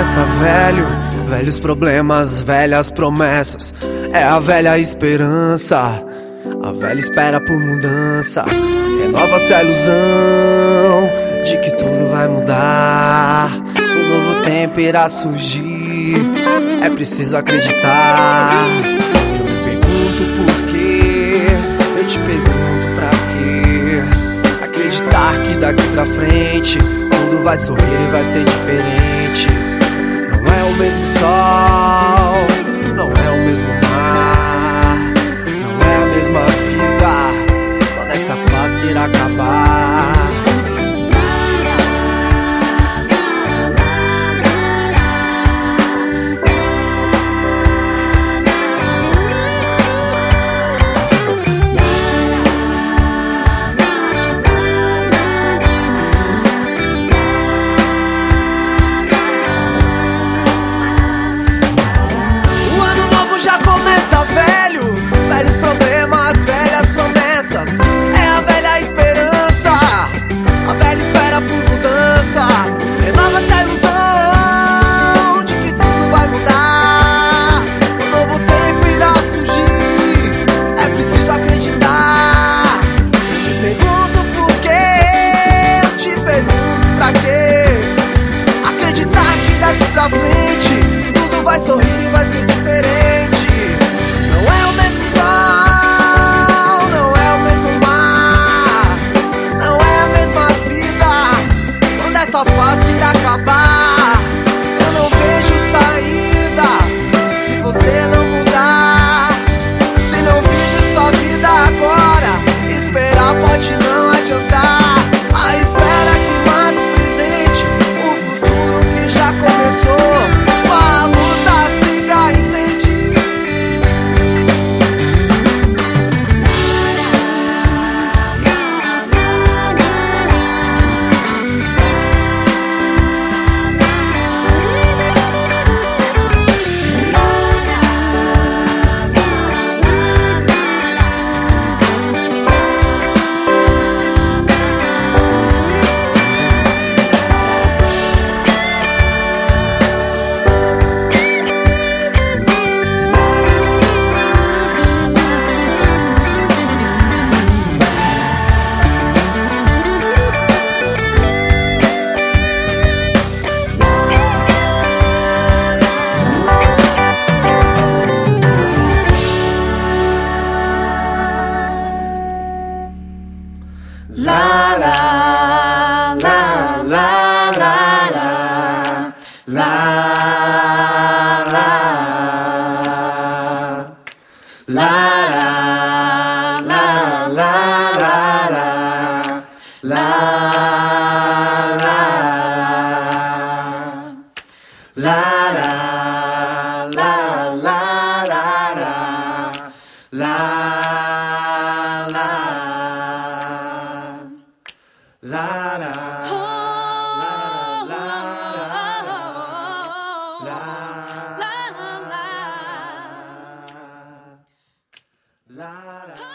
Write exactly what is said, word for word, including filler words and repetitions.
começa velho, velhos problemas, velhas promessas. É a velha esperança, a velha espera por mudança. Renova-se a ilusão de que tudo vai mudar. Um novo tempo irá surgir, é preciso acreditar. Eu me pergunto por quê, eu te pergunto pra quê. Acreditar que daqui pra frente tudo vai sorrir e vai ser diferente. Não é o mesmo sol, não é o mesmo mar, não é a mesma vida, toda essa face irá acabar. Velhos problemas, velhas promessas. É a velha esperança, a velha espera por mudança. Renova-se a ilusão de que tudo vai mudar. Um novo tempo irá surgir, é preciso acreditar. Eu me pergunto por quê, eu te pergunto pra quê. Acreditar que daqui pra frente tudo vai sorrir e vai ser diferente. Não é o mesmo sol, não é o mesmo mar, não é a mesma vida, quando essa face irá acabar. Eu não vejo saída se você não mudar. Se não vive sua vida agora, esperar pode não adiantar. A espera que mata o presente, o futuro que já começou. A luta siga em frente. La la la la la la la la la la la la la la la la la